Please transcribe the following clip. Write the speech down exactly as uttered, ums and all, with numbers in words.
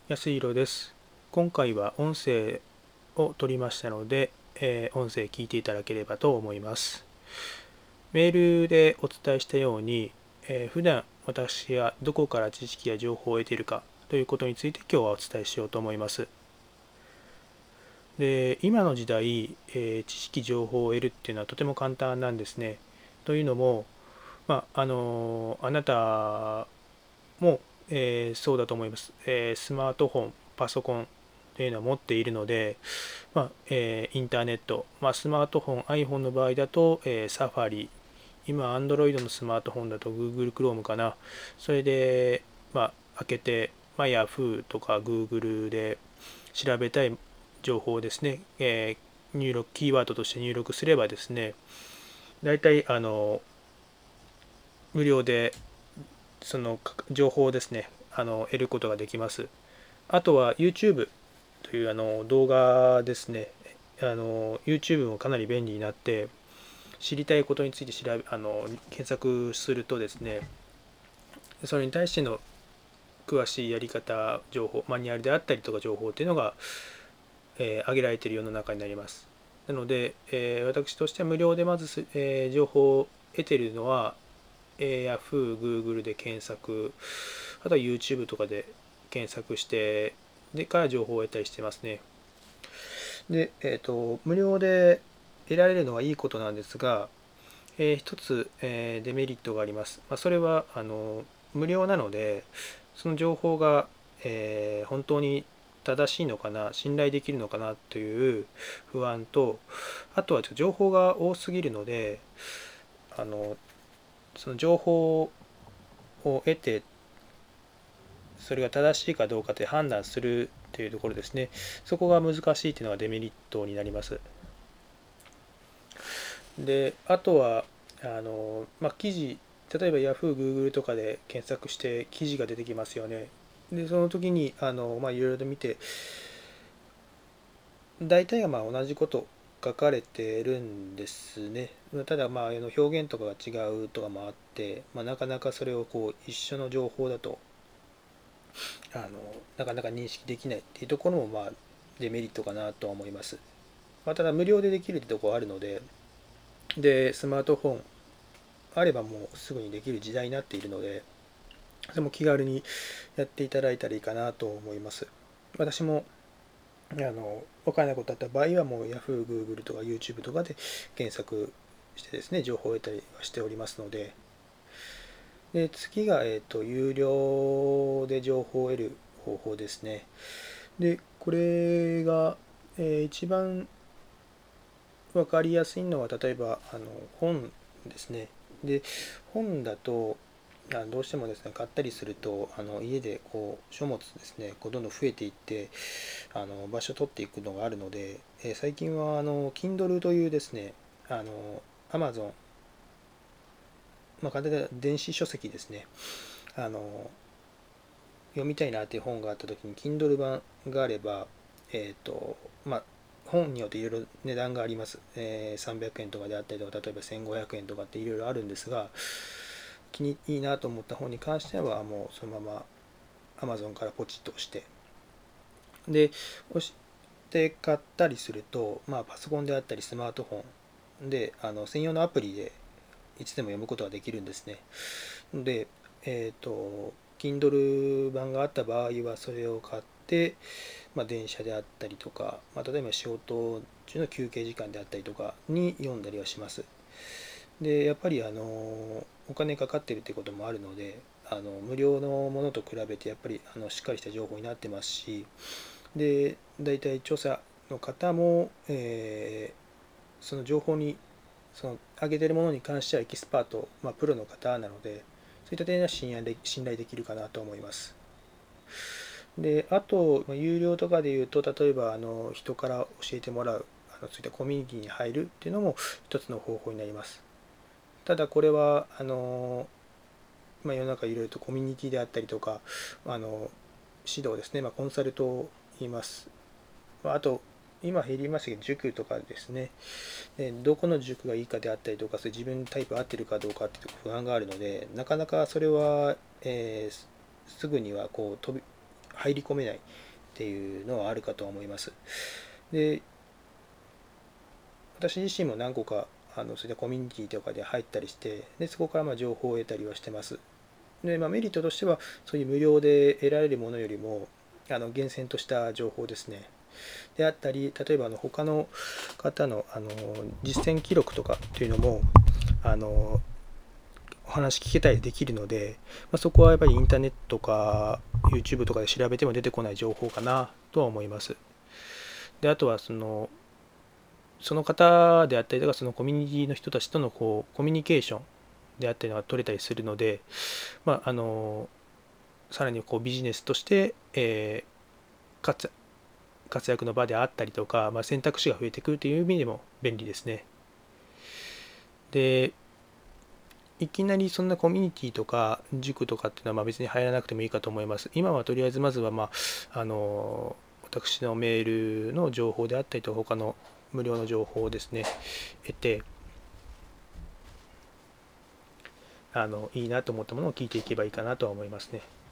安弘です。今回は音声を取りましたので、えー音声聞いていただければと思います。メールでお伝えしたように、えー普段私がどこから知識や情報を得ているかということについて今日はお伝えしようと思います。で、今の時代、えー知識情報を得るっていうのはとても簡単なんですね。というのも、まあ、あのあなたも、えーそうだと思います、えースマートフォン、パソコンというのは持っているので、まあえーインターネット、まあ、スマートフォン、iPhone の場合だと、えー、サファリ、今、Android のスマートフォンだと Google Chrome かな、それで、まあ、開けて、まあ、Yahoo とか Google で調べたい情報をですね、えー入力、キーワードとして入力すればですね、大体あの無料でその情報をですね、あの得ることができます。あとは YouTube というあの動画ですね。あの YouTube もかなり便利になって、知りたいことについて調べあの検索するとですね、それに対しての詳しいやり方、情報、マニュアルであったりとか情報っていうのが、えー、挙げられている世の中になります。なので、えー私としては無料でまずえー情報を得ているのは、えー Yahoo、Google で検索、あとは YouTube とかで検索して、でから情報を得たりしてますね。で、えっと、無料で得られるのはいいことなんですが、えー一つ、えーデメリットがあります。まあ、それはあの無料なので、その情報が、えー本当に正しいのかな、信頼できるのかなという不安と、あとはちょっと情報が多すぎるので、あのその情報を得て、それが正しいかどうかと判断するというところですね。そこが難しいというのがデメリットになります。で、あとは、あの、まあ、記事、例えば Yahoo、Google とかで検索して記事が出てきますよね。で、その時に、あの、まあ、いろいろと見て、大体がまあ同じこと書かれてるんですね。ただ、まあ、あの表現とかが違うとかもあって、まあ、なかなかそれをこう一緒の情報だとあのなかなか認識できないっていうところもまあデメリットかなとは思います。まあ、ただ無料でできるってところあるので、で、スマートフォンあればもうすぐにできる時代になっているので、それも気軽にやっていただいたらいいかなと思います。私もあの分からないことあった場合はもう Yahoo、Google とか YouTube とかで検索してですね、情報を得たりはしておりますので、で次が、えーと、有料で情報を得る方法ですね。で、これが、えー一番分かりやすいのは、例えばあの本ですね。で、本だと、あどうしてもですね、買ったりすると、あの家でこう書物ですね、こうどんどん増えていって、あの場所を取っていくのがあるので、えー最近はあの Kindle というですね、あの Amazon、まあ、簡単な電子書籍ですね、あの読みたいなっていう本があった時に Kindle 版があれば、えっ、と、まあ、本によっていろいろ値段があります。えーさんびゃくえんとかであったりとか、例えばせんごひゃくえんとかっていろいろあるんですが、気にいいなと思った本に関しては、もうそのまま Amazon からポチッと押して、で、押して買ったりすると、まあ、パソコンであったりスマートフォンで、あの専用のアプリでいつでも読むことができるんですね。で、えっ、と、Kindle 版があった場合はそれを買って、まあ、電車であったりとか、まあ、例えば仕事中の休憩時間であったりとかに読んだりはします。で、やっぱりあのお金かかってるってこともあるので、あの無料のものと比べてやっぱりあのしっかりした情報になってますし、で、大体調査の方も、えーその情報にその上げてるものに関してはエキスパート、まあ、プロの方なので、そういった点では信頼で信頼できるかなと思います。で、あと、有料とかで言うと、例えばあの人から教えてもらう、あのそういったコミュニティに入るっていうのも一つの方法になります。ただこれはあの、まあ、世の中いろいろとコミュニティであったりとか、あの指導ですね、まあ、コンサルと言います。あと、今減りましたけど、塾とかですね、どこの塾がいいかであったりとか、それ自分タイプ合ってるかどうかっていう不安があるので、なかなかそれは、えーすぐにはこう飛び入り込めないっていうのはあるかと思います。で、私自身も何個かあのそういったコミュニティとかで入ったりして、でそこからまあ情報を得たりはしてます。で、まあ、メリットとしては、そういう無料で得られるものよりも、あの厳選とした情報ですね。であったり、例えばあの他の方のあの実践記録とかっていうのも、あのお話聞けたりできるので、まあ、そこはやっぱりインターネットか YouTube とかで調べても出てこない情報かなとは思います。で、あとはその、その方であったりとか、そのコミュニティの人たちとのこうコミュニケーションであったりのが取れたりするので、まあ、あのさらにこうビジネスとして、えー、活活躍の場であったりとか、まあ、選択肢が増えてくるという意味でも便利ですね。で、いきなりそんなコミュニティとか塾とかっていうのはまあ別に入らなくてもいいかと思います。今はとりあえずまずは、まあ、あの私のメールの情報であったりと他の無料の情報をですね得て、あのいいなと思ったものを聞いていけばいいかなとは思いますね。